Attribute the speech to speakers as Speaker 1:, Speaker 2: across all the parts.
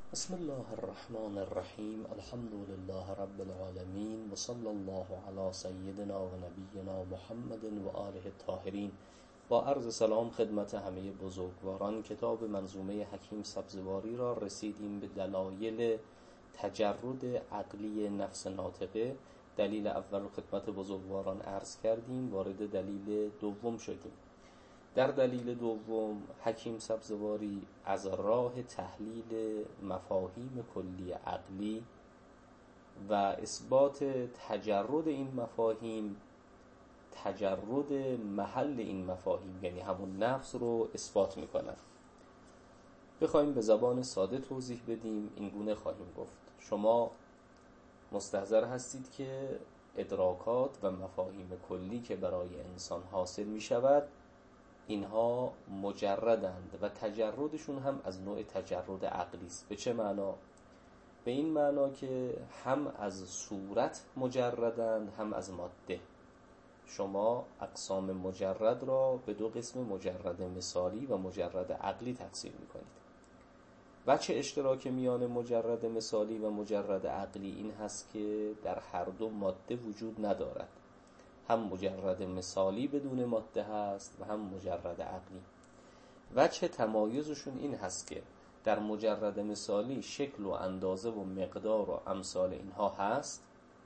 Speaker 1: بسم الله الرحمن الرحیم. الحمد لله رب العالمین و صلی الله علی سیدنا و نبینا محمد و آله الطاهرین. با عرض سلام خدمت همه بزرگواران، کتاب منظومه حکیم سبزواری را رسیدیم به دلایل تجرد عقلی نفس ناطقه. دلیل اول خدمت بزرگواران عرض کردیم، وارد دلیل دوم شدیم. در دلیل دوم حکیم سبزواری از راه تحلیل مفاهیم کلی عقلی و اثبات تجرد این مفاهیم، تجرد محل این مفاهیم یعنی همون نفس رو اثبات میکنن. بخوایم به زبان ساده توضیح بدیم این گونه خواهیم گفت: شما مستحضر هستید که ادراکات و مفاهیم کلی که برای انسان حاصل می شود اینها مجردند و تجردشون هم از نوع تجرد عقلی است. به چه معنا؟ به این معنا که هم از صورت مجردند هم از ماده. شما اقسام مجرد را به دو قسم، مجرد مثالی و مجرد عقلی تقسیم می‌کنید. وجه اشتراک میان مجرد مثالی و مجرد عقلی این هست که در هر دو ماده وجود ندارد. هم مجرد مثالی بدون ماده هست و هم مجرد عقلی. وجه تمایزشون این هست که در مجرد مثالی شکل و اندازه و مقدار و امثال اینها هست،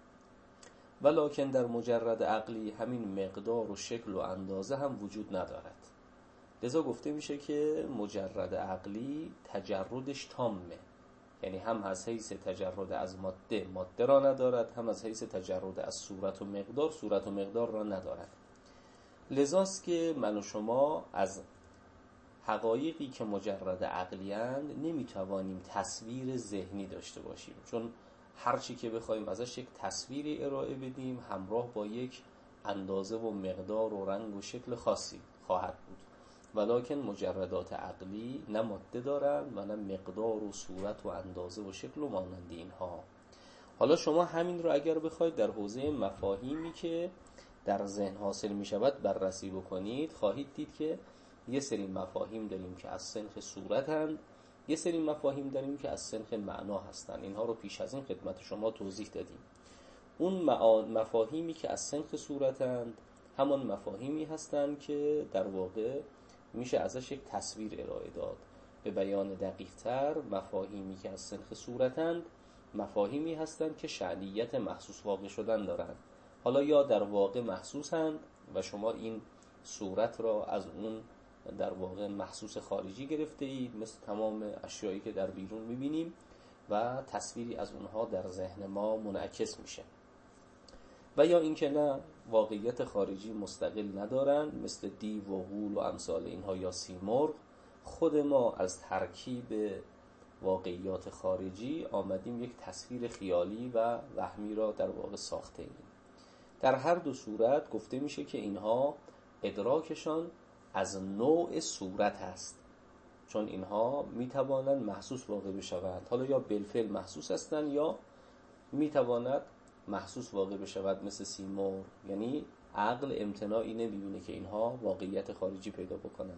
Speaker 1: ولکن در مجرد عقلی همین مقدار و شکل و اندازه هم وجود ندارد. لذا گفته میشه که مجرد عقلی تجردش تامه، یعنی هم از حیث تجرد از ماده ماده را ندارد، هم از حیث تجرد از صورت و مقدار صورت و مقدار را ندارد. لذاست که من و شما از حقایقی که مجرد عقلی‌اند نمیتوانیم تصویر ذهنی داشته باشیم، چون هرچی که بخوایم ازش یک تصویری ارائه بدیم همراه با یک اندازه و مقدار و رنگ و شکل خاصی خواهد بود. ولکن مجردات عقلی نه ماده دارند و نه مقدار و صورت و اندازه و شکل و مانند اینها. حالا شما همین رو اگر بخواید در حوزه مفاهیمی که در ذهن حاصل می شود بررسی بکنید، خواهید دید که یه سری مفاهیم داریم که از سنخ صورتند، یه سری مفاهیم داریم که از سنخ معنا هستند. اینها رو پیش از این خدمت شما توضیح دادیم. اون مفاهیمی که از سنخ صورتند همان مفاهیمی هستند که در واقع میشه ازش یک تصویر ارائه داد. به بیان دقیق تر، مفاهیمی که از سنخ صورتند مفاهیمی هستند که شأنیت محسوس واقع شدن دارند. حالا یا در واقع محسوسند و شما این صورت را از اون در واقع محسوس خارجی گرفته اید، مثل تمام اشیایی که در بیرون میبینیم و تصویری از اونها در ذهن ما منعکس میشه، و یا اینکه نه، واقعیت خارجی مستقل ندارن، مثل دیو و غول و امثال اینها یا سیمرغ. خود ما از ترکیب واقعیات خارجی آمدیم یک تصویر خیالی و وهمی را در واقع ساخته ایم. در هر دو صورت گفته میشه که اینها ادراکشان از نوع صورت هست، چون اینها میتوانند محسوس واقع بشوند. حالا یا بالفعل محسوس هستند یا میتواند محسوس واقع بشود مثل سیمرغ، یعنی عقل امتناعی نمیبینه که اینها واقعیت خارجی پیدا بکنند.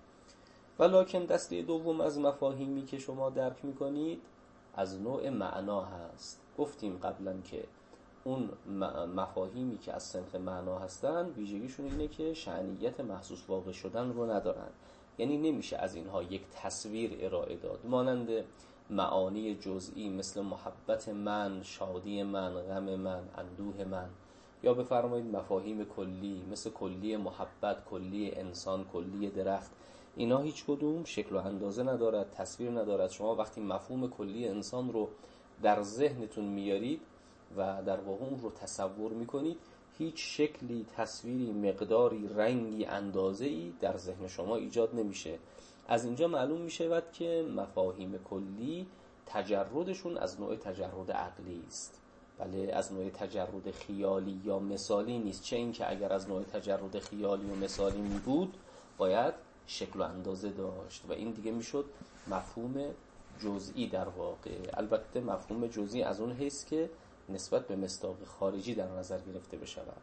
Speaker 1: ولکن دسته دوم از مفاهیمی که شما درک میکنید از نوع معنا هست. گفتیم قبلا که اون مفاهیمی که از سنخ معنا هستند ویژگیشون اینه که شأنیت محسوس واقع شدن رو ندارند، یعنی نمیشه از اینها یک تصویر ارائه داد. مانند معانی جزئی مثل محبت من، شادی من، غم من، اندوه من، یا بفرمایید مفاهیم کلی مثل کلی محبت، کلی انسان، کلی درخت، اینا هیچ کدوم شکل و اندازه ندارد، تصویر ندارد. شما وقتی مفهوم کلی انسان رو در ذهنتون میارید و در واقع اون رو تصور میکنید، هیچ شکلی، تصویری، مقداری، رنگی، اندازه‌ای در ذهن شما ایجاد نمیشه. از اینجا معلوم میشه که مفاهیم کلی تجردشون از نوع تجرد عقلی است. بله، از نوع تجرد خیالی یا مثالی نیست. چه این که اگر از نوع تجرد خیالی و مثالی می بود باید شکل و اندازه داشت و این دیگه میشد مفهوم جزئی در واقع. البته مفهوم جزئی از اون حیث که نسبت به مصداق خارجی در نظر گرفته بشود.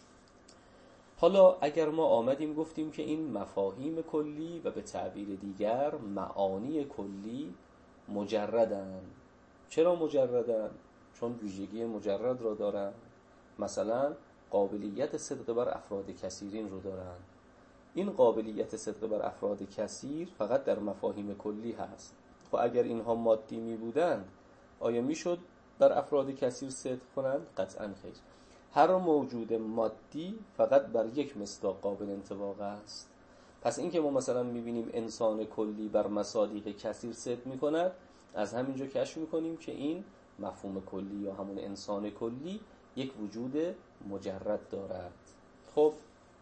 Speaker 1: حالا اگر ما آمدیم گفتیم که این مفاهیم کلی و به تعبیر دیگر معانی کلی مجردن. چرا مجردن؟ چون ویژگی مجرد را دارن. مثلا قابلیت صدق بر افراد کثیرین رو دارن. این قابلیت صدق بر افراد کثیر فقط در مفاهیم کلی هست. خب اگر اینها مادی می بودند آیا می شد بر افراد کثیر صدق کنند؟ قطعا خیر. هر موجود مادی فقط بر یک مصداق قابل انطباق است. پس این که ما مثلا می بینیم انسان کلی بر مصادیق کثیر صدق می کند، از همینجا کشف می کنیم که این مفهوم کلی یا همون انسان کلی یک وجود مجرد دارد. خب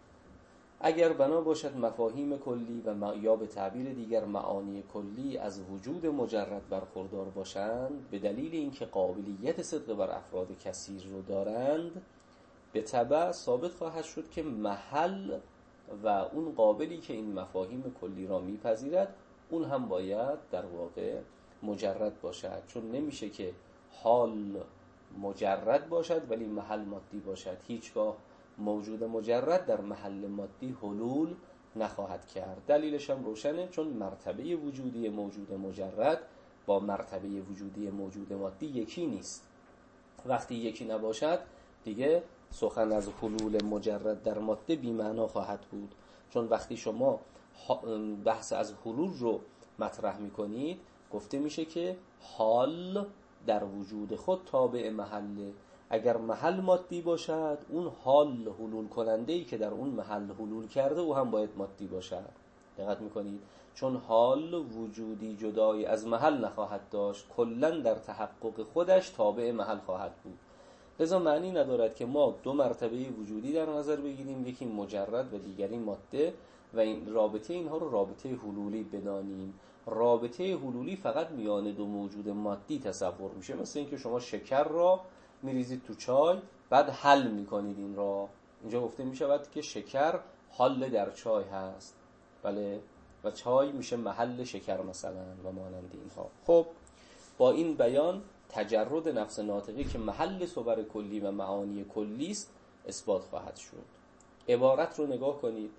Speaker 1: اگر بنا باشد مفاهیم کلی و یا به تعبیر دیگر معانی کلی از وجود مجرد برخوردار باشند، به دلیل اینکه قابلیت صدق بر افراد کثیر رو دارند، به تبع ثابت خواهد شد که محل و اون قابلی که این مفاهیم کلی را میپذیرد اون هم باید در واقع مجرد باشد. چون نمیشه که حال مجرد باشد ولی محل مادی باشد. هیچگاه موجود مجرد در محل مادی حلول نخواهد کرد. دلیلش هم روشنه، چون مرتبه وجودی موجود مجرد با مرتبه وجودی موجود مادی یکی نیست. وقتی یکی نباشد دیگه سخن از حلول مجرد در ماده بی معنا خواهد بود. چون وقتی شما بحث از حلول رو مطرح میکنید گفته میشه که حال در وجود خود تابع محله. اگر محل مادی باشد اون حال حلول کننده‌ای که در اون محل حلول کرده او هم باید مادی باشد. دقت میکنید؟ چون حال وجودی جدای از محل نخواهد داشت، کلاً در تحقق خودش تابع محل خواهد بود. لذا معنی ندارد که ما دو مرتبه وجودی در نظر بگیریم، یکی مجرد و دیگری ماده، و این رابطه اینها رو رابطه حلولی بدانیم. رابطه حلولی فقط میان دو موجود مادی تصور میشه. مثل اینکه شما شکر را میریزید تو چای بعد حل میکنید این را. اینجا گفته میشود که شکر حل در چای هست، بله، و چای میشه محل شکر مثلا و مانند اینها. خب با این بیان تجرد نفس ناطقی که محل صور کلی و معانی کلی است اثبات خواهد شد. عبارت رو نگاه کنید.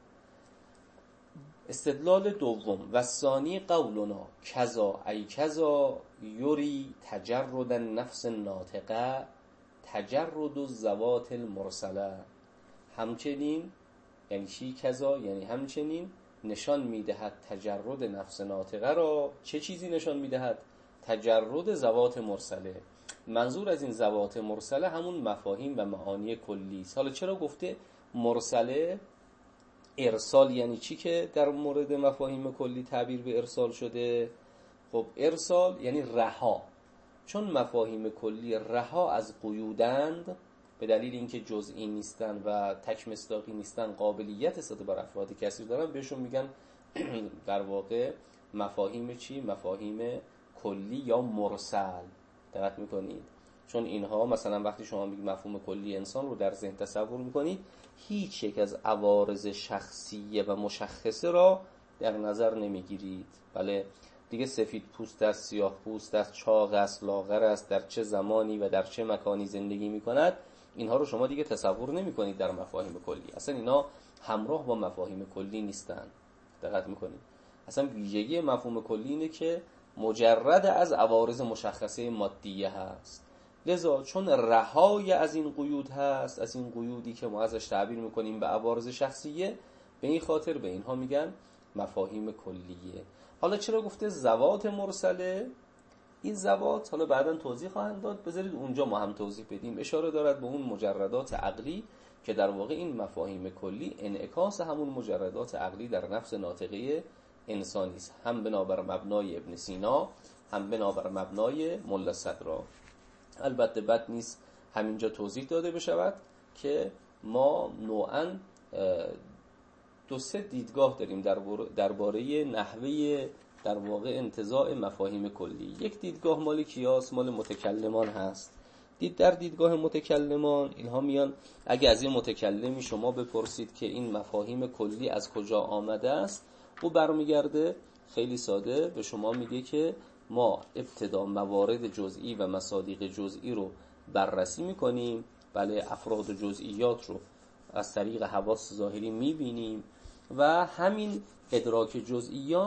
Speaker 1: استدلال دوم: و ثانی قولنا کذا ای کذا یوری تجرد نفس ناطقه تجرد الذوات المرسله. همچنین یعنی چی کذا؟ یعنی همچنین نشان میدهد تجرد نفس ناطقه را. چه چیزی نشان میدهد؟ تجرد ذوات مرسله. منظور از این ذوات مرسله همون مفاهیم و معانی کلی است. حالا چرا گفته مرسله؟ ارسال یعنی چی که در مورد مفاهیم کلی تعبیر به ارسال شده؟ خب ارسال یعنی رها. چون مفاهیم کلی رها از قیودند، به دلیل اینکه جزئی نیستن و تک مصداقی نیستن، قابلیت صدق بر افراد کثیر دارن، بهشون میگن در واقع مفاهیم چی؟ مفاهیم کلی یا مرسل. دقت میکنید؟ چون اینها مثلا وقتی شما میگید مفهوم کلی انسان رو در ذهن تصور میکنید، هیچ یک از عوارض شخصیه و مشخصه را در نظر نمیگیرید. بله دیگه سفید پوست است، سیاه پوست است، چاق است، لاغر است، در چه زمانی و در چه مکانی زندگی میکند، اینها رو شما دیگه تصور نمیکنید در مفاهیم کلی. اصلا اینا همراه با مفاهیم کلی نیستن. دقت میکنید؟ اصلا ویژگی مفهوم کلی اینه که مجرد از عوارض مشخصه مادیه هست. لذا چون رهای از این قیود هست، از این قیودی که ما ازش تعبیر میکنیم به عوارض شخصیه، به این خاطر به اینها میگن مفاهیم کلیه. حالا چرا گفته ذوات مرسله؟ این ذوات حالا بعداً توضیح خواهند داد، بذارید اونجا ما هم توضیح بدیم. اشاره دارد به اون مجردات عقلی که در واقع این مفاهیم کلی انعکاس همون مجردات عقلی در نفس ناطقه انسانی است، هم بنابر مبنای ابن سینا هم بنابر مبنای ملا صدرا. البته بد نیست همینجا توضیح داده بشود که ما نوعاً دو سه دیدگاه داریم درباره نحوه در واقع انتزاع مفاهیم کلی. یک دیدگاه مال کیاس، مال متکلمان هست. در دیدگاه متکلمان اینها میان، اگه از این متکلمی شما بپرسید که این مفاهیم کلی از کجا آمده است، او برمیگرده خیلی ساده به شما میگه که ما ابتدا موارد جزئی و مصادیق جزئی رو بررسی میکنیم، بله، افراد و جزئیات رو از طریق حواس ظاهری میبینیم و همین ادراک جزئیات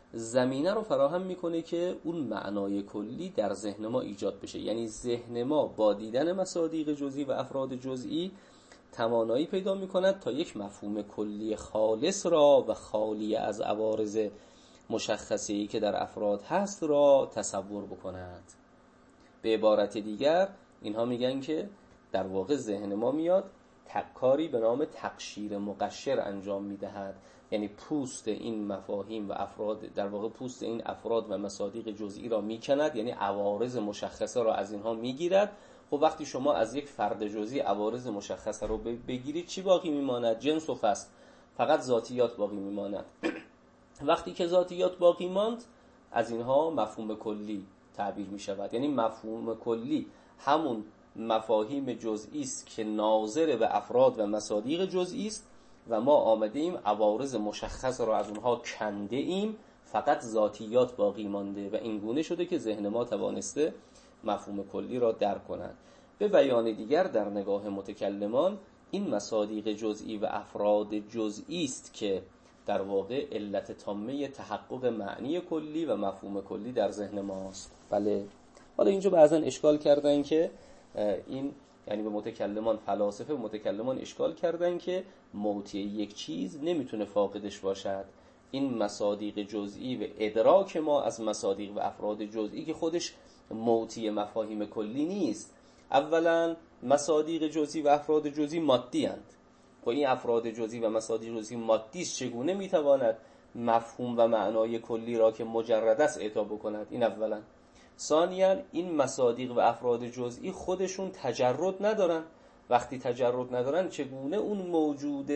Speaker 1: زمینه رو فراهم میکنه که اون معنای کلی در ذهن ما ایجاد بشه. یعنی ذهن ما با دیدن مصادیق جزئی و افراد جزئی توانایی پیدا میکند تا یک مفهوم کلی خالص را و خالی از عوارض مشخصه‌ای که در افراد هست را تصور بکند. به عبارت دیگر اینها میگن که در واقع ذهن ما میاد کاری به نام تقشیر مقشر انجام میدهد. یعنی پوست این مفاهیم و افراد، در واقع پوست این افراد و مصادیق جزئی را میکند، یعنی عوارض مشخصه را از اینها میگیرد. خب وقتی شما از یک فرد جزئی عوارض مشخصه رو بگیرید چی باقی میماند؟ جنس و فصل، فقط ذاتیات باقی میماند. وقتی که ذاتیات باقی ماند از اینها مفهوم کلی تعبیر می شود. یعنی مفهوم کلی همون مفاهیم جزئی است که ناظر به افراد و مصادیق جزئی است و ما آمده ایم عوارض مشخص را از اونها کنده ایم، فقط ذاتیات باقی مانده و این گونه شده که ذهن ما توانسته مفهوم کلی را درک کند. به بیان دیگر در نگاه متکلمان این مصادیق جزئی و افراد جزئی است که در واقع علت تامه تحقق معنی کلی و مفهوم کلی در ذهن ماست. بله. حالا اینجا بعضا اشکال کردن که این، یعنی به متکلمان، فلاسفه به متکلمان اشکال کردن که موتی یک چیز نمیتونه فاقدش باشد. این مصادیق جزئی و ادراک ما از مصادیق و افراد جزئی که خودش موتی مفاهیم کلی نیست. اولا مصادیق جزئی و افراد جزئی مادی اند. و این افراد جزئی و مصادیق جزئی مادی است، چگونه میتواند مفهوم و معنای کلی را که مجرد است اعطا بکند؟ این اولا. ثانیاً این مصادیق و افراد جزئی خودشون تجرد ندارن. وقتی تجرد ندارن چگونه اون موجود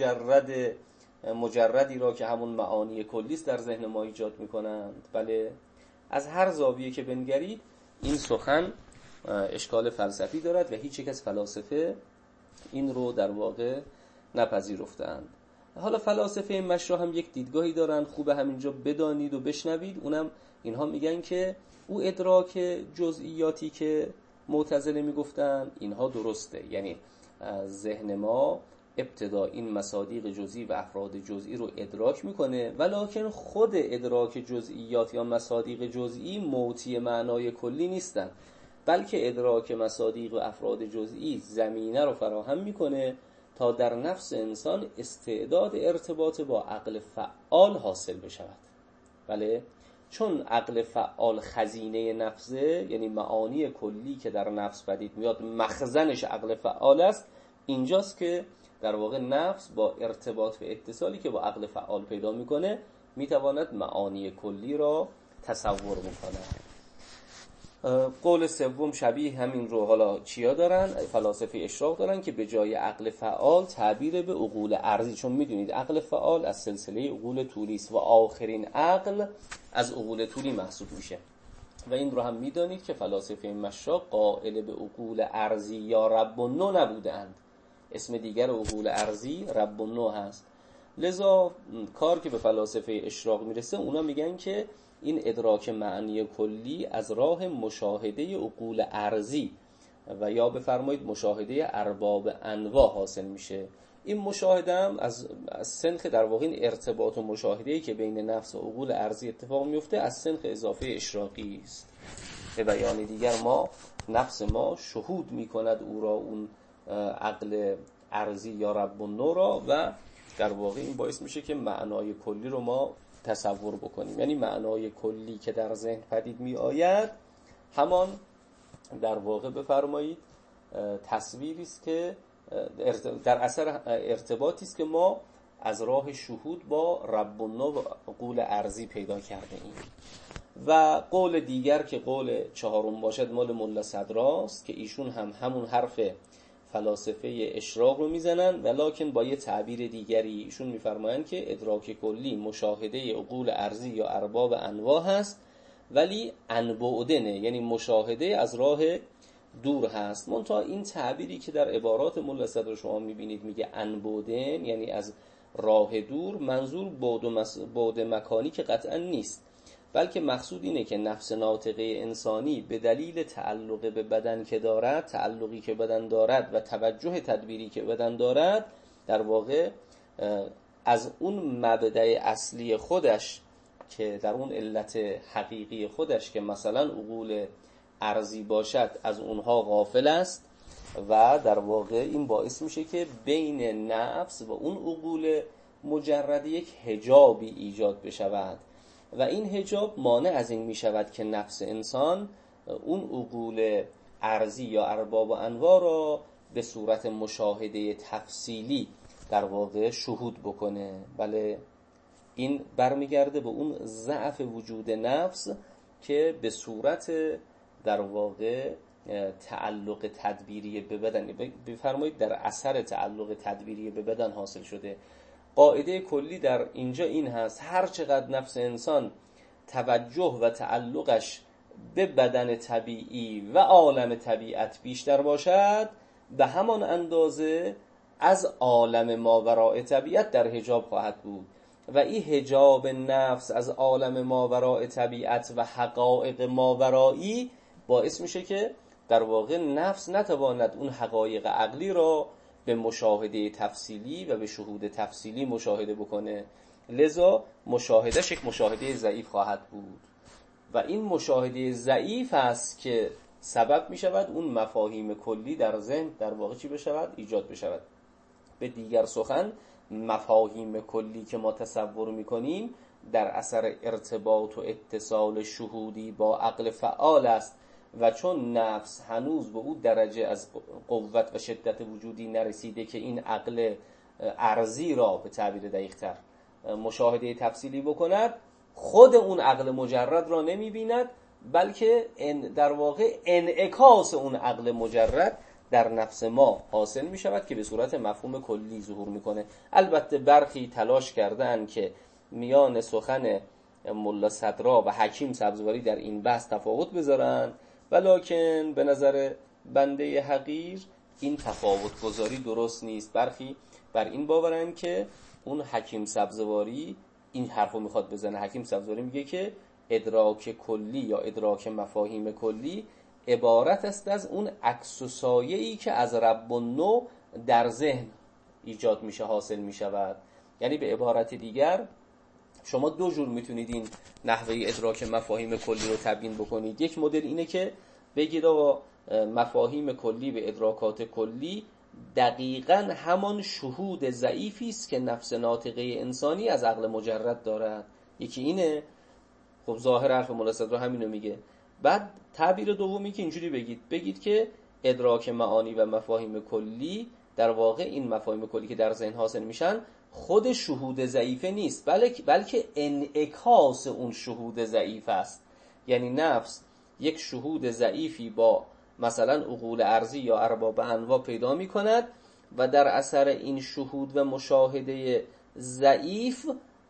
Speaker 1: مجردی را که همون معانی کلی است در ذهن ما ایجاد میکنند؟ بله. از هر زاویه که بنگرید این سخن اشکال فلسفی دارد و هیچ یک از فلاسفه این رو در واقع نپذیرفتند. حالا فلاسفه مشرح هم یک دیدگاهی دارن، خوبه همینجا بدانید و بشنوید. اونم اینها میگن که او ادراک جزئیاتی که معتزله میگفتن اینها درسته. یعنی ذهن ما ابتدا این مصادیق جزئی و افراد جزئی رو ادراک میکنه، ولکن خود ادراک جزئیات یا مصادیق جزئی موتی معنای کلی نیستن، بلکه ادراک مصادیق و افراد جزئی زمینه رو فراهم میکنه تا در نفس انسان استعداد ارتباط با عقل فعال حاصل بشود. بله. چون عقل فعال خزینه نفسه، یعنی معانی کلی که در نفس پدید میاد مخزنش عقل فعال است، اینجاست که در واقع نفس با ارتباط و اتصالی که با عقل فعال پیدا میکنه میتواند معانی کلی را تصور بکنه. قول سوم شبیه همین رو حالا چیا دارن؟ فلاسفه اشراق دارن که به جای عقل فعال تعبیر به عقول ارضی، چون میدونید عقل فعال از سلسله عقول طولی است و آخرین عقل از عقول طولی محسوب میشه. و این رو هم میدانید که فلاسفه مشرق قائل به عقول ارضی یا رب النوع نبودند. اسم دیگر عقول ارضی رب النوع هست. لذا کار که به فلاسفه اشراق میرسه، اونا میگن که این ادراک معنی کلی از راه مشاهده عقول ارضی و یا بفرمایید مشاهده ارباب انواع حاصل میشه. این مشاهده هم از سنخ در واقع این ارتباط و مشاهده‌ای که بین نفس و عقول ارضی اتفاق میفته از سنخ اضافه اشراقی است. به بیان دیگر ما نفس ما شهود میکند او را، اون عقل ارضی یا رب النوع را، و در واقع این باعث میشه که معنای کلی رو ما تصور بکنیم. یعنی معنای کلی که در ذهن پدید می آید همان در واقع بفرمایید تصویری است که در اثر ارتباطی است که ما از راه شهود با رب النوع و عقول ارضی پیدا کرده ایم. و قول دیگر که قول چهارم باشد مال ملا صدراست که ایشون هم همون حرف فلاسفه اشراق رو میزنن، ولکن با یه تعبیر دیگری. ایشون میفرمایند که ادراک کلی مشاهده عقول ارضی یا ارباب انواع هست، ولی انبعدنه، یعنی مشاهده از راه دور هست. منتها این تعبیری که در عبارات ملا صدر شما میبینید میگه انبعدن، یعنی از راه دور، منظور بعد مکانی که قطعا نیست، بلکه مقصود اینه که نفس ناطقه انسانی به دلیل تعلق به بدن که دارد، تعلقی که بدن دارد و توجه تدبیری که بدن دارد، در واقع از اون مبدأ اصلی خودش که در اون علت حقیقی خودش که مثلا عقول ارضی باشد از اونها غافل است و در واقع این باعث میشه که بین نفس و اون عقول مجرد یک حجابی ایجاد بشود و این حجاب مانع از این میشود که نفس انسان اون عقول ارضی یا ارباب و انواع را به صورت مشاهده تفصیلی در واقع شهود بکنه. بله، این برمیگرده به اون ضعف وجود نفس که به صورت در واقع تعلق تدبیری به بدن، بفرمایید در اثر تعلق تدبیری به بدن حاصل شده. قاعده کلی در اینجا این هست: هر چقدر نفس انسان توجه و تعلقش به بدن طبیعی و عالم طبیعت بیشتر باشد، به همان اندازه از عالم ماوراء طبیعت در حجاب خواهد بود و این حجاب نفس از عالم ماوراء طبیعت و حقایق ماورایی باعث میشه که در واقع نفس نتواند اون حقایق عقلی را به مشاهده تفصیلی و به شهود تفصیلی مشاهده بکنه. لذا مشاهدهش یک مشاهده ضعیف خواهد بود و این مشاهده ضعیف است که سبب می شود اون مفاهیم کلی در ذهن در واقع چی بشود؟ ایجاد بشود. به دیگر سخن، مفاهیم کلی که ما تصور می کنیم در اثر ارتباط و اتصال شهودی با عقل فعال است و چون نفس هنوز به اون درجه از قوت و شدت وجودی نرسیده که این عقل ارضی را به تعبیر دقیق‌تر مشاهده تفصیلی بکند، خود اون عقل مجرد را نمی بیند، بلکه در واقع انعکاس اون عقل مجرد در نفس ما حاصل می شود که به صورت مفهوم کلی ظهور می کنه. البته برخی تلاش کردن که میان سخن ملا صدرا و حکیم سبزواری در این بحث تفاوت بذارن، ولکن به نظر بنده حقیر این تفاوت گذاری درست نیست. برخی بر این باورن که اون حکیم سبزواری این حرفو میخواد بزنه. حکیم سبزواری میگه که ادراک کلی یا ادراک مفاهیم کلی عبارت است از اون عکس و سایه‌ای که از رب النوع در ذهن ایجاد میشه، حاصل میشود. یعنی به عبارت دیگر شما دو جور میتونید این نحوه ادراک مفاهیم کلی رو تبیین بکنید. یک مدل اینه که بگید آقا مفاهیم کلی به ادراکات کلی دقیقاً همان شهود ضعیفی است که نفس ناطقه انسانی از عقل مجرد دارد. یکی اینه. خب ظاهر حرف ملا صدرا همینو میگه. بعد تعبیر دومی که اینجوری بگید که ادراک معانی و مفاهیم کلی در واقع این مفاهیم کلی که در ذهن حاصل میشن خود شهود ضعیفه نیست، بلکه انعکاس اون شهود ضعیف است. یعنی نفس یک شهود ضعیفی با مثلا عقول ارضی یا ارباب انواع پیدا می کند و در اثر این شهود و مشاهده ضعیف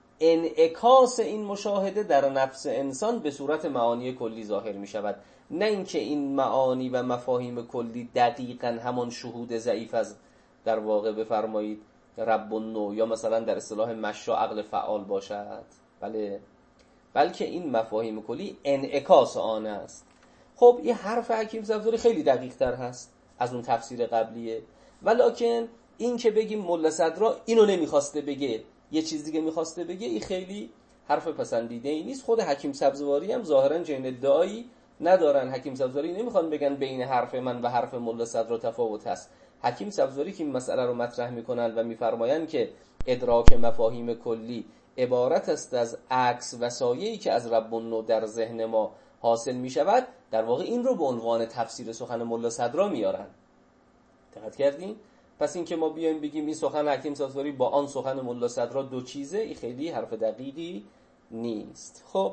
Speaker 1: انعکاس این مشاهده در نفس انسان به صورت معانی کلی ظاهر می شود، نه اینکه این معانی و مفاهیم کلی دقیقاً همان شهود ضعیف از در واقع بفرمایید رب النوع یا مثلا در اصطلاح مشا عقل فعال باشد. بله، بلکه این مفاهیم کلی انعکاس آن است. خب این حرف حکیم سبزواری خیلی دقیق تر هست از اون تفسیر قبلیه، ولکن این که بگیم ملا صدرا اینو نمیخواسته بگه یه چیز دیگه میخواسته بگه، این خیلی حرف پسندیده ای نیست. خود حکیم سبزواری هم ظاهرا چنین ادعایی ندارن. حکیم سبزواری نمیخوان بگن بین حرف من و حرف ملا صدرا تفاوت هست. حکیم سبزواری که این مسئله رو مطرح میکنن و میفرمایند که ادراک مفاهیم کلی عبارت است از عکس و سایه‌ای که از رب النوع در ذهن ما حاصل میشود، در واقع این رو به عنوان تفسیر سخن ملا صدرا میارن. دقت کردین؟ پس این که ما بیایم بگیم این سخن حکیم سبزواری با آن سخن ملا صدرا دو چیزه، این خیلی حرف دقیقی نیست. خب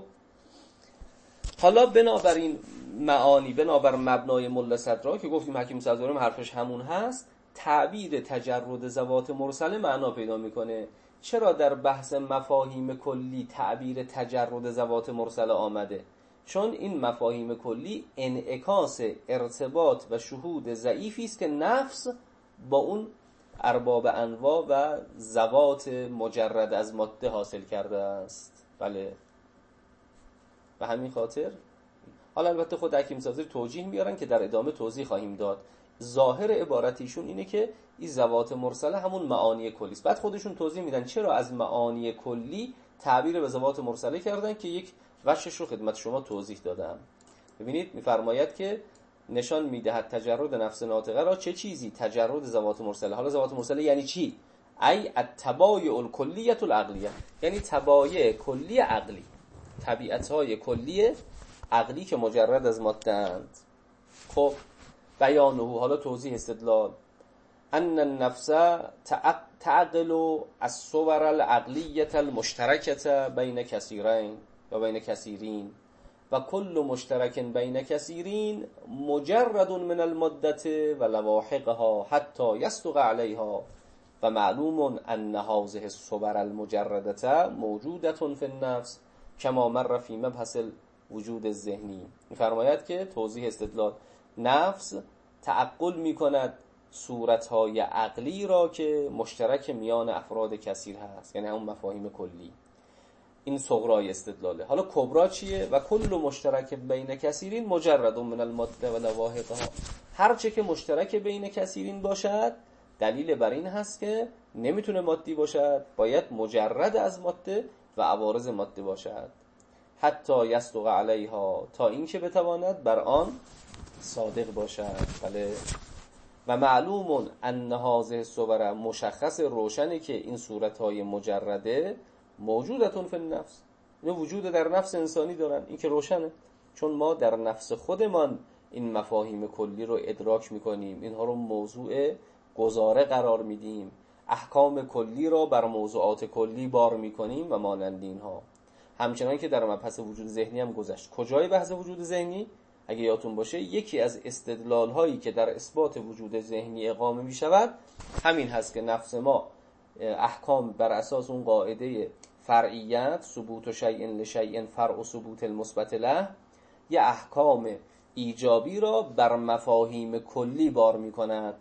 Speaker 1: حالا بنابر این معانی، بنابر مبنای ملا صدرا که گفتیم حکیم سبزواری حرفش همون هست، تعبیر تجرد ذوات مرسله معنا پیدا میکنه. چرا در بحث مفاهیم کلی تعبیر تجرد ذوات مرسله آمده؟ چون این مفاهیم کلی انعکاس ارتباط و شهود ضعیفی است که نفس با اون ارباب انواع و ذوات مجرد از ماده حاصل کرده است. بله، به همین خاطر حالا البته خود حکیم سبزواری توجیه میارن که در ادامه توضیح خواهیم داد. ظاهر عبارت ایشون اینه که این ذوات مرسله همون معانی کلی است. بعد خودشون توضیح میدن چرا از معانی کلی تعبیر به ذوات مرسله کردن که یک وجهش رو خدمت شما توضیح دادم. ببینید میفرماید که نشان میدهد تجرد نفس ناطقه را چه چیزی؟ تجرد ذوات مرسله. حالا ذوات مرسله یعنی چی؟ ای التبایع الکلیه العقلیه، یعنی تبایع کلی عقلی، طبیعت‌های کلی عقلی که مجرد از ماده اند. خب بیانه، حالا توضیح استدلال، ان النفس تعقل الصور العقلیه المشترکه بین کثیرین یا بین کثیرین و کل مشترک بین کثیرین مجرد من الماده و لواحقها حتی یصدق علیها و معلوم ان هذه الصور المجرده موجوده فی النفس کما مر فی مبحث وجود الذهنی. می‌فرماید که توضیح استدلال، نفس تعقل می‌کند صورت‌های عقلی را که مشترک میان افراد کثیر هست، یعنی همون مفاهیم کلی. این صغرای استدلاله. حالا کبرا چیه؟ و کل مشترک بین کثیرین مجرد من الماده و لواحقها، هر چه که مشترک بین کثیرین باشد دلیل بر این هست که نمیتونه مادی باشد، باید مجرد از ماده و عوارض ماده باشد. حتی یصدق علیها، تا این که بتواند بر آن صادق باشد. بله. و معلوم ان هذه الصور، مشخص روشنه که این صورت‌های مجرده موجودتون فی النفس، این وجود در نفس انسانی دارن، این که روشنه، چون ما در نفس خودمان این مفاهیم کلی رو ادراک میکنیم، اینها رو موضوع گزاره قرار میدیم، احکام کلی را بر موضوعات کلی بار میکنیم و مانند اینها. همچنان که در مبحث وجود ذهنی هم گذشت. کجای بحث وجود ذهنی؟ اگه یادتون باشه یکی از استدلال هایی که در اثبات وجود ذهنی اقامه می شود همین هست که نفس ما احکام بر اساس اون قاعده فرعیت، ثبوت شیء لشیء فرع ثبوت المثبت له، یه احکام ایجابی را بر مفاهیم کلی بار می کند.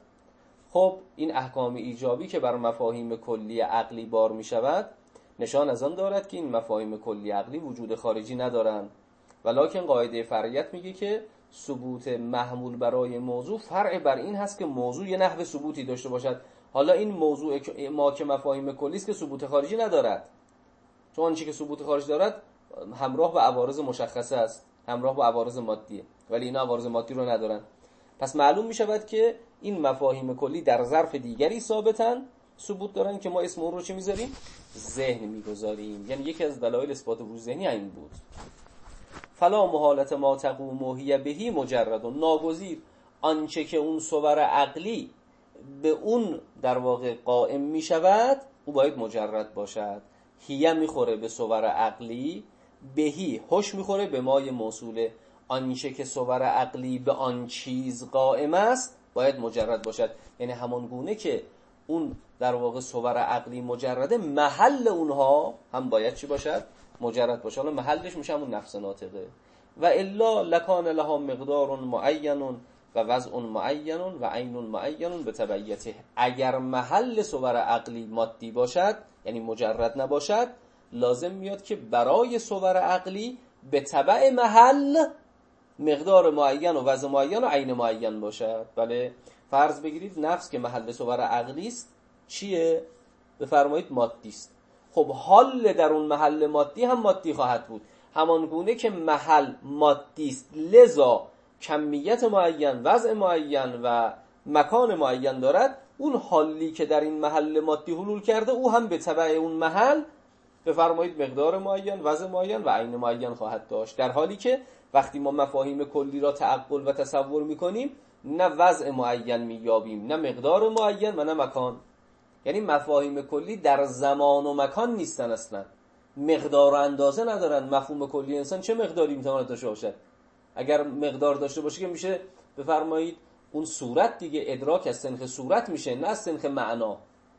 Speaker 1: خب این احکام ایجابی که بر مفاهیم کلی عقلی بار می شود نشان از آن دارد که این مفاهیم کلی عقلی وجود خارجی ندارند، ولکن قاعده فرعیت میگه که ثبوت محمول برای موضوع فرع بر این هست که موضوع یه نحو ثبوتی داشته باشد. حالا این موضوع ما که مفاهیم کلی است که ثبوت خارجی ندارد، چون آنچه که ثبوت خارجی دارد همراه با عوارض مشخصه است، همراه با عوارض مادیه، ولی اینا عوارض مادی رو ندارن. پس معلوم می شود که این مفاهیم کلی در ظرف دیگری ثابتن، ثبوت دارن که ما اسم اون رو چی میذاریم؟ ذهن میگذاریم. یعنی یکی از دلایل اثبات وجود ذهنی این بود. فلا محالت ما تقوم هی بهی مجرد، ناگزیر آنچه که اون صور عقلی به اون در واقع قائم می شود او باید مجرد باشد. هی میخوره به صور عقلی، بهی هوش میخوره به مای موصوله، آنچه که صور عقلی به آن چیز قائم است باید مجرد باشد. یعنی همان گونه که اون در واقع صور عقلی مجرده، محل اونها هم باید چی باشد؟ مجرد باشه. حالا محلش میشه همون نفس ناطقه. و الا لکان لها مقدار معین و وضع معین و عین معین به تبعیته. اگر محل صور عقلی مادی باشد، یعنی مجرد نباشد، لازم میاد که برای صور عقلی به تبع محل مقدار معین و وضع معین و عین معین باشد. بله، فرض بگیرید نفس که محل صور عقلی است چیه؟ بفرمایید مادی است. خب حال در اون محل مادی هم مادی خواهد بود، همان گونه که محل مادی است، لذا کمیت معین، وضع معین و مکان معین دارد. اون حالی که در این محل مادی حلول کرده او هم به تبع اون محل بفرمایید مقدار معین، وضع معین و عین معین خواهد داشت. در حالی که وقتی ما مفاهیم کلی را تعقل و تصور میکنیم نه وضع معین مییابیم، نه مقدار معین و نه مکان. یعنی مفاهیم کلی در زمان و مکان نیستن، اصلا مقدار و اندازه ندارن. مفهوم کلی انسان چه مقداری میتواند داشته باشد؟ اگر مقدار داشته باشه که میشه بفرمایید اون صورت دیگه، ادراک از سنخ صورت میشه نه از سنخ معنا.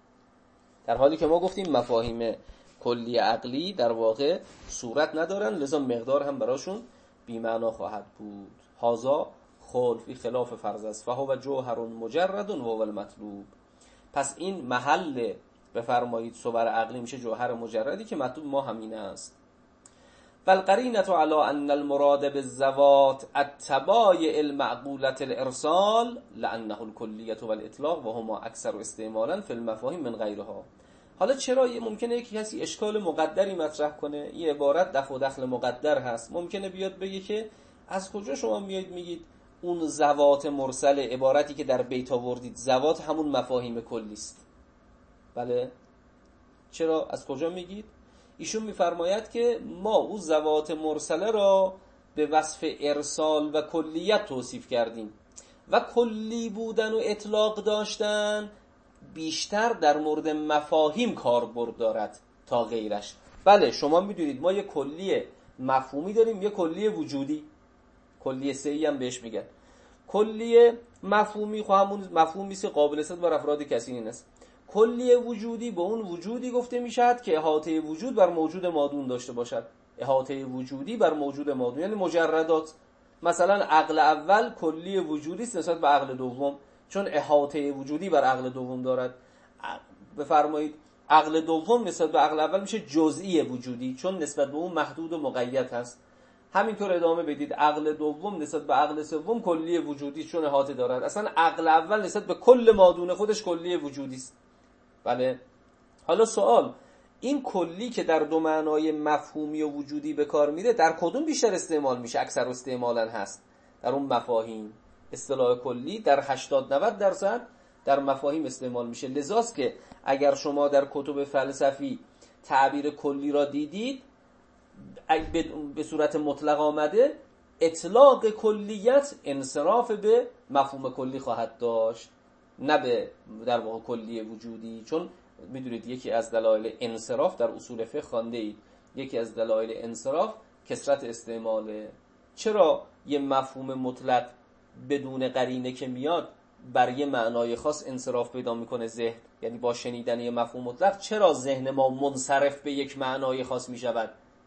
Speaker 1: در حالی که ما گفتیم مفاهیم کلی عقلی در واقع صورت ندارن، لذا مقدار هم براشون بی معنا خواهد بود. هازا خلفی خلاف فرض است، فهو جوهر مجرد و هو المطلوب. پس این محل بفرمایید صور عقلی میشه جوهر مجردی که مطلوب ما همین است. والقرینة علی ان المراد بالذوات التبایع المعقولة الارسال لانه الکلیة والاطلاق و هما اکثر استعمالا فی المفاهیم من غیرها. حالا چرا ممکنه یک کسی اشکال مقدری مطرح کنه، یه عبارت دفع و دخل مقدر هست، ممکنه بیاد بگه که از کجا شما میایید میگید اون زوات مرسل، عبارتی که در بیت آوردید زوات همون مفاهیم کلی است؟ بله، چرا، از کجا میگید؟ ایشون میفرماید که ما اون زوات مرسله را به وصف ارسال و کلیت توصیف کردیم و کلی بودن و اطلاق داشتن بیشتر در مورد مفاهیم کاربرد دارد تا غیرش. بله شما میدونید ما یه کلی مفهومی داریم، یه کلی وجودی، کلی سه‌ای هم بهش میگن. کلی مفهومی خب همون مفهومی است که قابل است بر افراد کثیری است. کلی وجودی به اون وجودی گفته میشد که احاطه وجود بر موجود مادون داشته باشد. احاطه وجودی بر موجود مادون یعنی مجردات. مثلا عقل اول کلی وجودی است نسبت به عقل دوم، چون احاطه وجودی بر عقل دوم دارد. بفرمایید عقل دوم نسبت به عقل اول میشه جزئی وجودی، چون نسبت به اون محدود و مقید هست. همینطور ادامه بدید، عقل دوم نسبت به عقل سوم کلی وجودی چون احاطه دارد. اصلا عقل اول نسبت به کل مادون خودش کلی وجودی است. بله، حالا سوال، این کلی که در دو معنای مفهومی و وجودی به کار میره در کدوم بیشتر استعمال میشه؟ اکثر استعمالا هست در اون مفاهیم. اصطلاح کلی در 80-90% در مفاهیم استعمال میشه. لذاست که اگر شما در کتب فلسفی تعبیر کلی را دیدید به صورت مطلق آمده، اطلاق کلیت انصراف به مفهوم کلی خواهد داشت، نه به در واقع کلی وجودی. چون میدونید یکی از دلایل انصراف در اصول فقه خوانده اید، یکی از دلایل انصراف کثرت استعماله. چرا یه مفهوم مطلق بدون قرینه که میاد بر یه معنای خاص انصراف پیدا میکنه ذهن؟ یعنی با شنیدن یه مفهوم مطلق چرا ذهن ما منصرف به یک معنای خاص میشود؟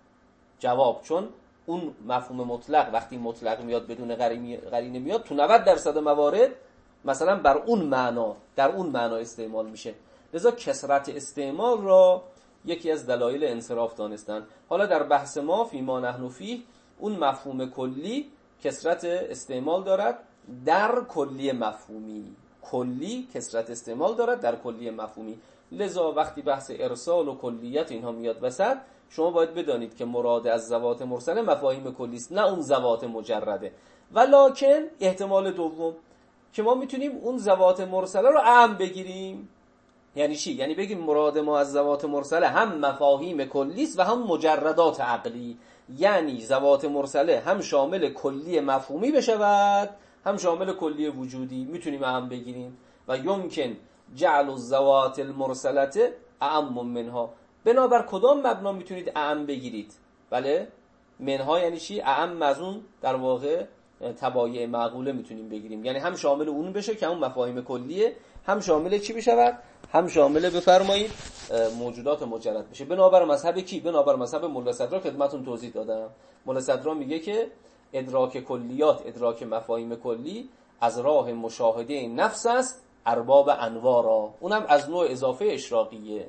Speaker 1: جواب، چون اون مفهوم مطلق وقتی مطلق میاد بدون قرینه میاد، تو 90% موارد مثلا بر اون معنا در اون معنا استعمال میشه. لذا کثرت استعمال را یکی از دلایل انصراف دانستن. حالا در بحث ما فیما نحن فیه اون مفهوم کلی کثرت استعمال دارد در کلی مفهومی، کلی کثرت استعمال دارد در کلی مفهومی. لذا وقتی بحث ارسال و کلیت اینها میاد وسط، شما باید بدانید که مراد از زوات مرسله مفاهیم کلی است، نه اون زوات مجرده. ولکن احتمال دوم که ما میتونیم اون زوات مرسله رو عام بگیریم. یعنی چی؟ یعنی بگیم مراد ما از زوات مرسله هم مفاهیم کلی است و هم مجردات عقلی. یعنی زوات مرسله هم شامل کلی مفهومی بشود هم شامل کلی وجودی، میتونیم عام بگیریم. و یمکن جعل الزوات المرسله اعم منها. بنابر کدام مبنا میتونید اعم بگیرید؟ بله، منها یعنی چی؟ اعم از اون در واقع تبایع معقوله میتونیم بگیریم، یعنی هم شامل اون بشه که اون مفاهیم کلیه، هم شامل چی بشود؟ هم شامل بفرمایید موجودات مجرد بشه. بنابر مذهب کی؟ بنابر مذهب ملا صدرا خدمتتون توضیح دادم. ملا صدرا میگه که ادراک کلیات، ادراک مفاهیم کلی از راه مشاهده نفس است ارباب انوارا، اونم از نوع اضافه اشراقیه.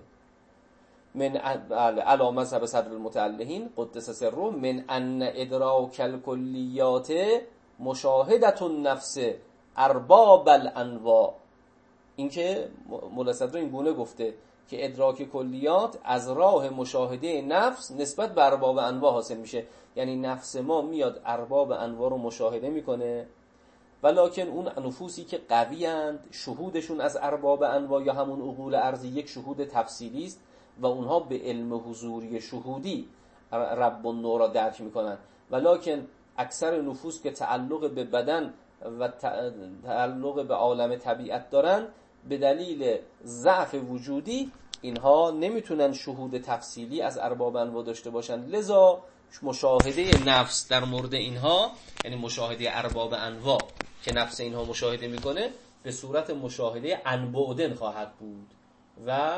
Speaker 1: من علی مذهب صدر المتعلهین قدس سره من ان ادراک الکلیات مشاهدت النفس ارباب الانواع. این که مولا صدر این گونه گفته که ادراک کلیات از راه مشاهده نفس نسبت به ارباب انواع حاصل میشه. یعنی نفس ما میاد ارباب انواع رو مشاهده میکنه، ولکن اون نفوسی که قوی اند شهودشون از ارباب انواع یا همون عقول ارضی یک شهود تفصیلی است و اونها به علم حضوری شهودی رب النوع را درک میکنن. ولکن اکثر نفوس که تعلق به بدن و تعلق به عالم طبیعت دارن، به دلیل ضعف وجودی اینها نمیتونن شهود تفصیلی از ارباب انواع داشته باشن. لذا مشاهده نفس در مورد اینها، یعنی مشاهده ارباب انواع که نفس اینها مشاهده میکنه، به صورت مشاهده انبعدن خواهد بود و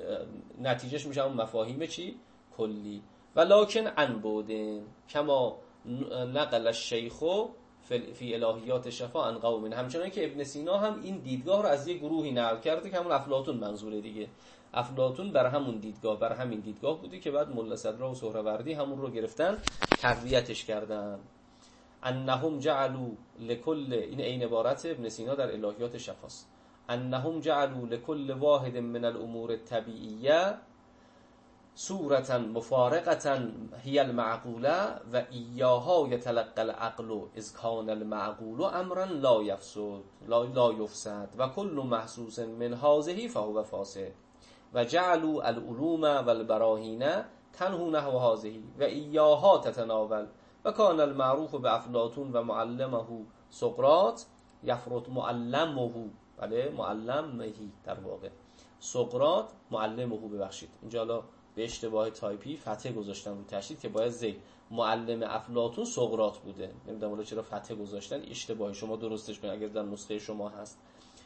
Speaker 1: نتیجهش میشه اون مفاهیم چی؟ کلی. ولکن انبعدن کما نقل الشیخ فی الهیات شفا عن قوم. همچنان که ابن سینا هم این دیدگاه رو از یک گروهی نقل کرده که همون افلاطون منظوره دیگه. افلاطون بر همون دیدگاه، بر همین دیدگاه بودی که بعد ملا صدرا و سهروردی همون رو گرفتن تقویتش کردن. انهم جعلوا لكل، این عین عبارت ابن سینا در الهیات شفاست، انهم جعلوا لكل واحد من الامور الطبیعیه صورة مفارقة هي المعقوله و ایاها یتلقى العقل اذ كان المعقول امرا لا يفسد و كل محسوس من هذه فهو فاسد و جعلوا العلوم والبراهین تنهو نحو هذه و ایاها تتناول و كان المعروف بافلاطون و معلمه سقراط یفرط معلمه، بله معلمه در واقع سقراط معلمه، ببخشید اینجا حالا به اشتباه تایپی فتحه گذاشتن رو تشدید که باید زید معلم افلاطون سقراط بوده، نمیدونم حالا چرا فتحه گذاشتن، اشتباهی شما درستش کنید اگر در نسخه شما هست.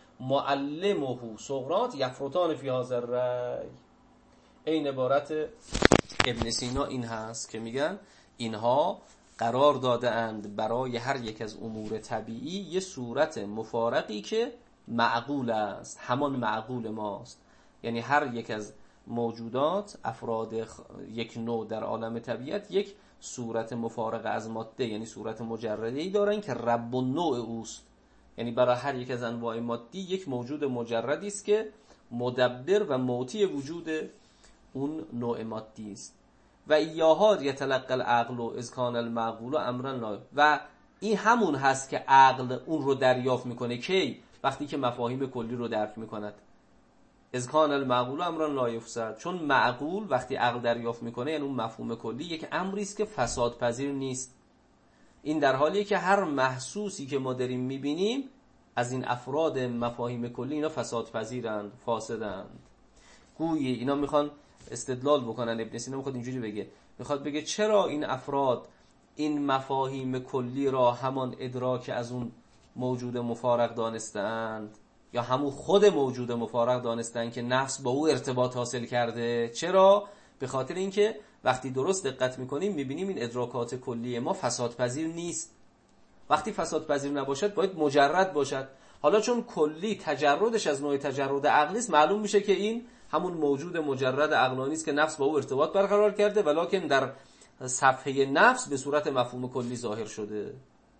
Speaker 1: معلمه سقراط یفرطان فی هذا الرأی. این عبارت ابن سینا این هست که میگن اینها قرار داده اند برای هر یک از امور طبیعی یه صورت مفارقی که معقول است، همان معقول ماست. یعنی هر یک از موجودات، افراد یک نوع در عالم طبیعت یک صورت مفارق از ماده، یعنی صورت مجرده‌ای دارن که رب النوع اوست. یعنی برای هر یک از انواع مادی یک موجود مجردی است که مدبر و موتی وجود اون نوع مادی است. و ایاها یتلقى العقل اذ كان المعقول امرا لا، و این همون هست که عقل اون رو دریافت میکنه کی؟ وقتی که مفاهیم کلی رو درک میکند. اذ كان المعقول امرا لا يفسد، چون معقول وقتی عقل دریافت میکنه یعنی اون مفهوم کلی یک امری است که فساد پذیر نیست. این در حالیه که هر محسوسی که ما داریم میبینیم از این افراد مفاهیم کلی اینا فساد پذیرند، فاسدند. گویی اینا میخوان استدلال بکنن، ابن سینا میخواد اینجوری بگه، میخواد بگه چرا این افراد این مفاهیم کلی را همان ادراک از اون موجود مفارق دانستند یا همون خود موجود مفارق دانستند که نفس با او ارتباط حاصل کرده. چرا؟ به خاطر اینکه وقتی درست دقت میکنیم میبینیم این ادراکات کلی ما فساد پذیر نیست. وقتی فساد پذیر نباشد باید مجرد باشد. حالا چون کلی تجردش از نوع تجرد عقلی است، معلوم میشه که این همون موجود مجرد عقلانی است که نفس با او ارتباط برقرار کرده ولکن در صفحه نفس به صورت مفهوم کلی ظاهر شده.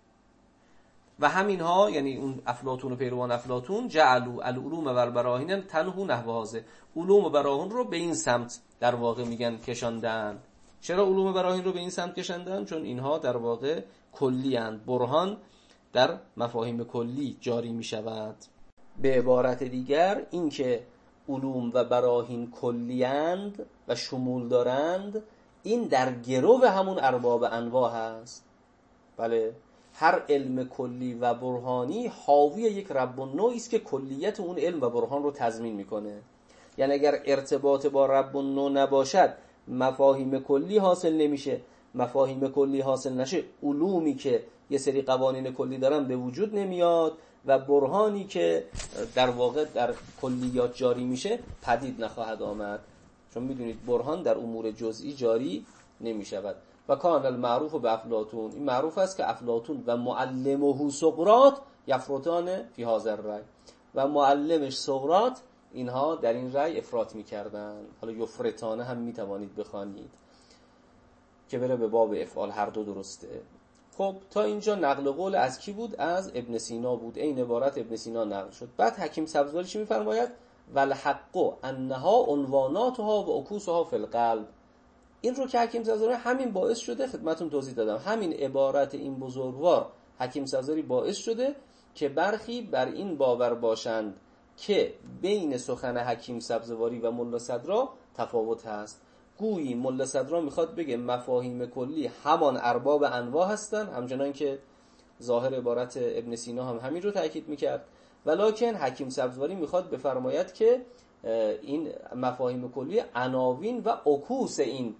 Speaker 1: و همینها یعنی اون افلاطون و پیروان افلاطون جعلوا العلوم و البراهین تنهو نحو هذا، علوم و براهین رو به این سمت در واقع میگن کشاندن. چرا علوم و براهین رو به این سمت کشاندن؟ چون اینها در واقع کلی اند، برهان در مفاهیم کلی جاری میشود. به عبارت دیگر اینکه علوم و براهین کلی اند و شمول دارند، این در گرو همون ارباب انواع هست. بله، هر علم کلی و برهانی حاوی یک رب النوعی است که کلیت اون علم و برهان رو تضمین میکنه. یعنی اگر ارتباط با رب النوع نباشد مفاهیم کلی حاصل نمیشه، مفاهیم کلی حاصل نشه علومی که یه سری قوانین کلی دارن به وجود نمیاد و برهانی که در واقع در کلیات جاری میشه پدید نخواهد آمد. چون میدونید برهان در امور جزئی جاری نمیشود. و کان المعروف به افلاطون، این معروف است که افلاطون و معلمه سقراط یفرطان فی هذا الرأی، و معلمش سقراط اینها در این رأی افراط میکردن. حالا یفرطانه هم میتوانید بخوانید که بره به باب افعال، هر دو درسته. خب تا اینجا نقل قول از کی بود؟ از ابن سینا بود. این عبارت ابن سینا نقل شد. بعد حکیم سبزواری چی میفرماید؟ والحق انها عنواناتها و عکوسها فی القلب. این رو که حکیم سبزواری همین باعث شده، خدمتون توضیح دادم، همین عبارت این بزرگوار حکیم سبزواری باعث شده که برخی بر این باور باشند که بین سخن حکیم سبزواری و ملا صدرا تفاوت هست. گویی ملا صدرا میخواد بگه مفاهیم کلی همان ارباب انواع هستن، همچنان که ظاهر عبارت ابن سینا هم همین رو تأکید میکرد، ولکن حکیم سبزواری میخواد بفرماید که این مفاهیم کلی عناوین و عکوس این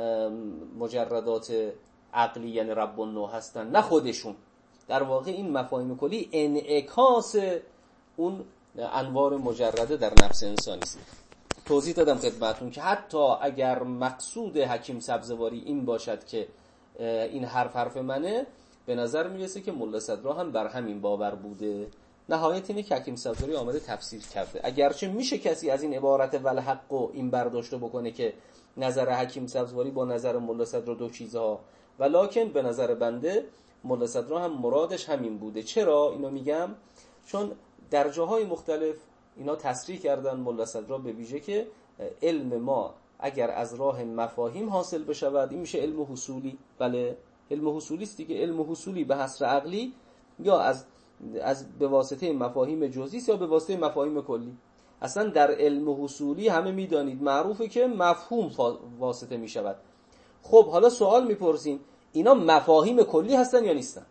Speaker 1: مجردات عقلی یعنی رب النوع هستن، نه خودشون. در واقع این مفاهیم کلی انعکاس اون انوار مجرده در نفس انسانی است. توضیح دادم خدمتون که حتی اگر مقصود حکیم سبزواری این باشد که این حرف منه، به نظر میرسه که ملا صدرا هم بر همین باور بوده. نهایت اینه که حکیم سبزواری آمده تفسیر کرده. اگرچه میشه کسی از این عبارت والحق و این برداشت بکنه که نظر حکیم سبزواری با نظر ملا صدرا دو چیزها، ولکن به نظر بنده ملا صدرا هم مرادش همین بوده. چرا اینو میگم؟ چون در جاهای مختلف اینا تصریح کردن ملا صدرا به ویژه که علم ما اگر از راه مفاهیم حاصل بشود این میشه علم حصولی. بله علم حصولی است دیگه. علم حصولی به حصر عقلی یا از به واسطه مفاهیم جزئی یا به واسطه مفاهیم کلی. اصلا در علم حصولی همه میدانید معروفه که مفهوم واسطه میشود. خب حالا سوال میپرسیم اینا مفاهیم کلی هستن یا نیستن؟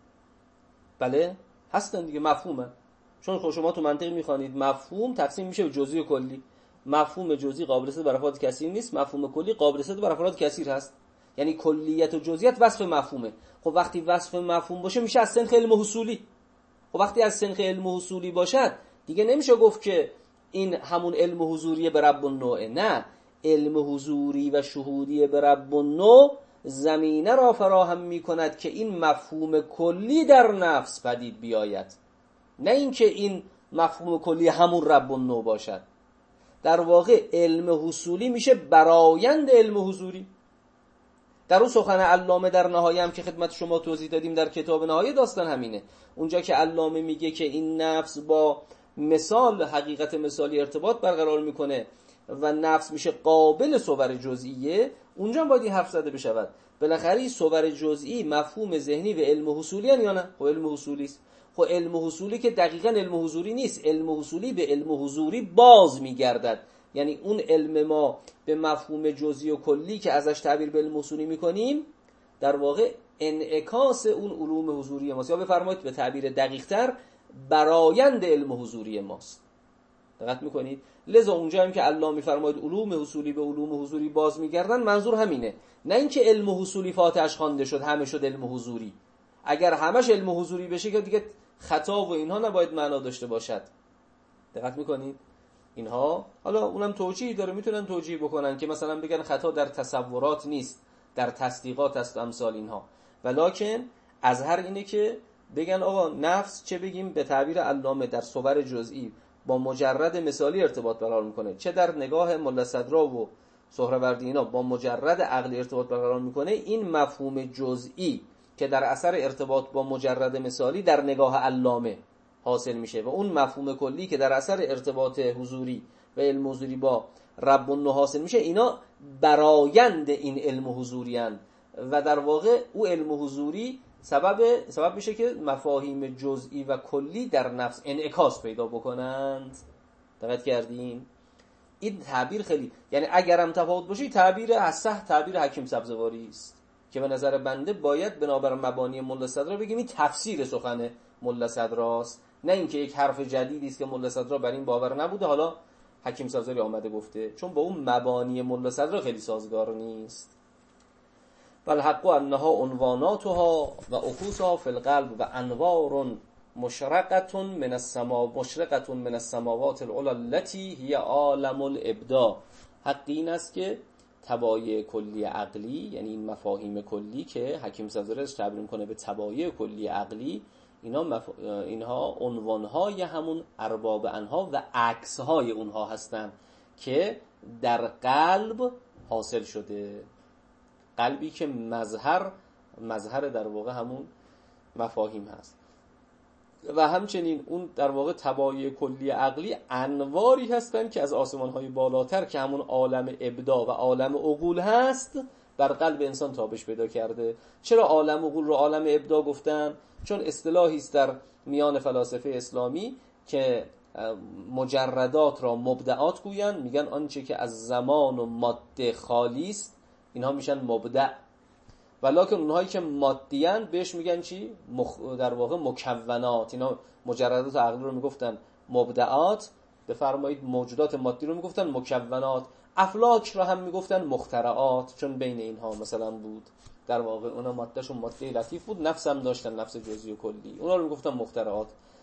Speaker 1: بله هستن دیگه، مفهومه. چون خب شما تو منطق میخوانید مفهوم تقسیم میشه به جزئی و کلی. مفهوم جزئی قابل رسیدگی بر افراد کثیر نیست، مفهوم کلی قابل رسیدگی بر افراد کثیر هست. یعنی کلیت و جزئیات وصف مفهومه. خب وقتی وصف مفهوم باشه میشه از سنخ علم حصولی. خب وقتی از سنخ علم حصولی باشد دیگه نمیشه گفت که این همون علم حضوری به رب النوع. نه، علم حضوری و شهودی به رب النوع زمینه را فراهم میکند که این مفهوم کلی در نفس پدید بیاید، نه اینکه این مفهوم کلی همون رب النوع باشد. در واقع علم حصولی میشه برآیند علم حضوری. در اون سخن علامه در نهایه هم که خدمت شما توضیح دادیم در کتاب نهایه داستان همینه. اونجا که علامه میگه که این نفس با مثال حقیقت مثالی ارتباط برقرار میکنه و نفس میشه قابل صور جزئیه، اونجا باید این حرف زده بشود. بالاخره صور جزئی مفهوم ذهنی و علم حصولی هن یا نه؟ خب علم حصولی است. خب علم حصولی که دقیقاً علم حضوری نیست، علم حصولی به علم حضوری باز میگردد. یعنی اون علم ما به مفهوم جزئی و کلی که ازش تعبیر به علم حصولی میکنیم در واقع انعکاس اون علوم حضوری ماست، یا بفرمایید به تعبیر دقیق‌تر برآیند علم حضوری ماست. دقت میکنید؟ لذا اونجا هم که الله میفرماید علوم حصولی به علوم حضوری باز میگردن، منظور همینه، نه اینکه علم حصولی فاتحش خوانده شد همه شد علم حضوری. اگر همش علم حضوری بشه که دیگه خطا و اینها نباید معنا داشته باشد. دقت میکنید؟ اینها حالا اونم توجیه داره، میتونن توجیه بکنن که مثلا بگن خطا در تصورات نیست، در تصدیقات است امثال اینها. ولکن اظهر اینه که بگن آقا نفس چه بگیم به تعبیر علامه در صور جزئی با مجرد مثالی ارتباط برقرار میکنه، چه در نگاه ملا صدرا و سهروردی اینا با مجرد عقلی ارتباط برقرار میکنه. این مفهوم جزئی که در اثر ارتباط با مجرد مثالی در نگاه علامه حاصل میشه و اون مفهوم کلی که در اثر ارتباط حضوری و علم حضوری با رب النوع حاصل میشه، اینا برآیند این علم حضوری هستند و در واقع او علم حضوری سبب میشه که مفاهیم جزئی و کلی در نفس انعکاس پیدا بکنند. دقت کردین؟ این تعبیر خیلی، یعنی اگرم تفاوت باشه تعبیر اصح تعبیر حکیم سبزواری است که به نظر بنده باید بنابر مبانی ملا صدرا بگیم این تفسیر سخن ملا صدراست، نه اینکه یک حرف جدیدی است که ملا صدرا بر این باور نبوده حالا حکیم سبزواری آمده گفته، چون با اون مبانی ملا صدرا خیلی سازگار نیست. والحق انها عنواناتها و اخوصها فی القلب و انوار مشرقه من السماوات العلی التي هي عالم الابداع. حق این است که تبایع کلی عقلی، یعنی این مفاهیم کلی که حکیم سبزواری تعبیر میکنه به تبایع کلی عقلی، اینها عنوانهای همون ارباب انها و عکسهای اونها هستند که در قلب حاصل شده. قلبی که مظهر در واقع همون مفاهیم هست و همچنین اون در واقع تبایع کلی عقلی انواری هستن که از آسمان‌های بالاتر که همون عالم ابداع و عالم عقول هست بر قلب انسان تابش پیدا کرده. چرا عالم عقول رو عالم ابداع گفتن؟ چون اصطلاحی است در میان فلاسفه اسلامی که مجردات را مبدعات گویند، میگن آنچه که از زمان و ماده خالی است اینها میشن مبدع، ولکن اونهایی که مادیان بهش میگن چی؟ در واقع مکونات. اینا مجردات عقلی رو میگفتن مبدعات، بفرمایید موجودات مادی رو میگفتن مکونات. افلاک رو هم میگفتن مخترعات، چون بین اینها مثلا بود در واقع اونا مادهشون ماده لطیف بود، نفس هم داشتن، نفس جزئی و کلی، اونا رو میگفتن مخترعات.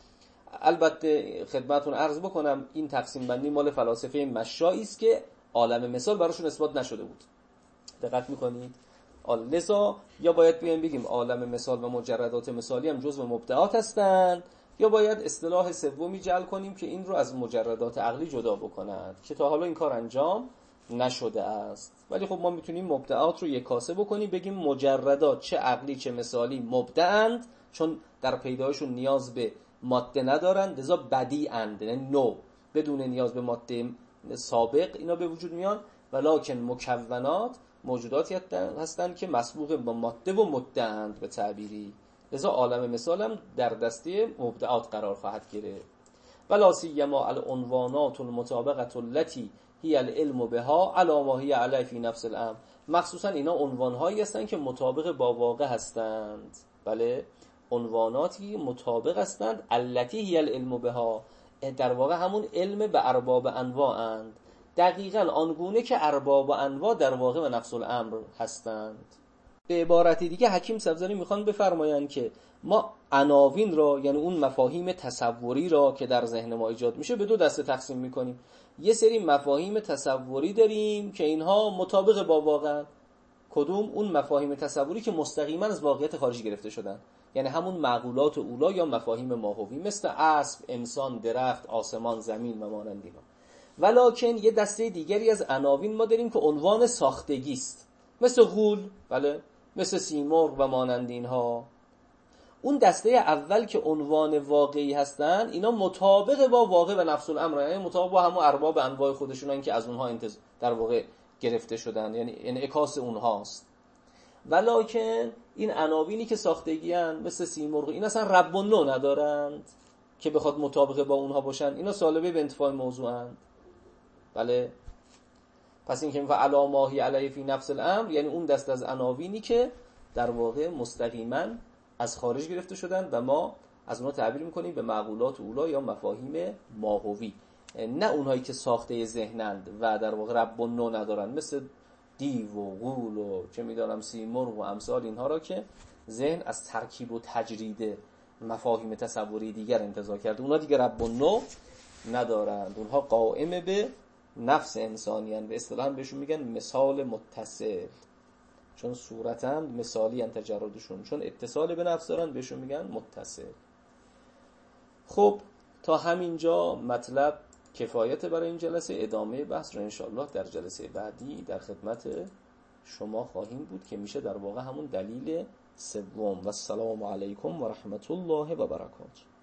Speaker 1: البته خدمتتون عرض بکنم این تقسیم بندی مال فلاسفه مشایی است که عالم مثال براشون اثبات نشده بود. دقت میکنید؟ لذا یا باید بگیم عالم مثال و مجردات مثالی هم جزو مبدعات هستند، یا باید اصطلاح سومی جعل کنیم که این رو از مجردات عقلی جدا بکند که تا حالا این کار انجام نشده است. ولی خب ما میتونیم مبدعات رو یک کاسه بکنیم، بگیم مجردات چه عقلی چه مثالی مبدعند، چون در پیدایشون نیاز به ماده ندارند، لذا بدیعند، یعنی نو بدون نیاز به ماده سابق اینا به وجود میان، ولکن مکونات موجوداتی هستند که مسبوق با ماده و مدعند به تعبیری، لذا عالم مثالم در دسته مبدعات قرار خواهد گرفت. ولا سیما العنوانات المطابقه التي هی العلم بها علی ما هی علیه فی نفس الامر، مخصوصا اینا عنوانهایی هستند که مطابق با واقع هستند. بله، عنواناتی مطابق هستند التی هی العلم بها، در واقع همون علم به ارباب انواعند، دقیقاً آنگونه که ارباب انواع در واقع و نفس الامر هستند. به عبارتی دیگه حکیم سبزانی میخوان بفرمایند که ما عناوین را، یعنی اون مفاهیم تصوری را که در ذهن ما ایجاد میشه، به دو دسته تقسیم میکنیم. یه سری مفاهیم تصوری داریم که اینها مطابق با واقع. کدوم؟ اون مفاهیم تصوری که مستقیما از واقعیت خارجی گرفته شدن، یعنی همون معقولات اولا یا مفاهیم ماهوی، مثل اسب، انسان، درخت، آسمان، زمین و مانند اینا. ولکن یه دسته دیگری از عناوین ما داریم که عنوان ساختگی است، مثل غول، بله، مثل سیمرغ و مانند اینها. اون دسته اول که عنوان واقعی هستن، اینا مطابق با واقع و نفس الامر، یعنی مطابق با همون ارباب انواع خودشونن که از اونها در واقع گرفته شدن، یعنی انعکاس اونهاست. ولکن این عناوینی که ساختگی ان، مثل سیمرغ، این اصلا رب و نو ندارند که بخواد مطابق با اونها باشن، اینا سالبه به انتفاع موضوعند. بله، پس این که میگه علی ما هی علیه فی نفس الامر، یعنی اون دست از عناوینی که در واقع مستقیما از خارج گرفته شدن و ما از اونها تعبیر میکنیم به معقولات اولا یا مفاهیم ماهوی، نه اونهایی که ساخته ذهنند و در واقع رب و نو ندارن، مثل دیو و غول و چه میدونم سیمرغ و امثال اینها را که ذهن از ترکیب و تجرید مفاهیم تصوری دیگر انتزاع کرده. اونها دیگه رب و نو ندارند، اونها قائم به نفس انسانیان، به اصطلاح بهشون میگن مثال متصل، چون صورتاً مثالی ان تجردشون، چون اتصال به نفس دارن بهشون میگن متصل. خب تا همینجا مطلب کفایت برای این جلسه. ادامه بحث رو انشاءالله در جلسه بعدی در خدمت شما خواهیم بود که میشه در واقع همون دلیل سوم. و السلام علیکم و رحمت الله و برکاته.